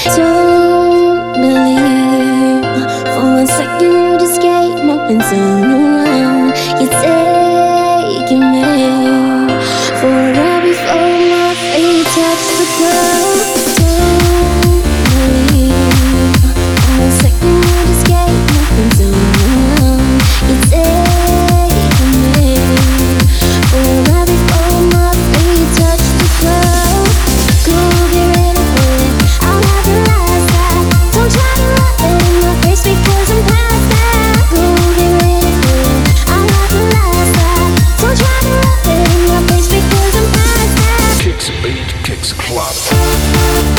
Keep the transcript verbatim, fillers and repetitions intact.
Don't believe for one second you just came up and turned around. You're taking me for a ride before my feet touch the ground. Don't believe for one second you just came up and turned around. You're taking me for a ride before my feet touch the ground. Go get ready for it. I'll have the last laugh. Don't try to rub it in my face because I'm past that. Go get ready for it. I'll have the last laugh. Don't try to rub it in my face because I'm past that. Kicks a beat, kicks a club.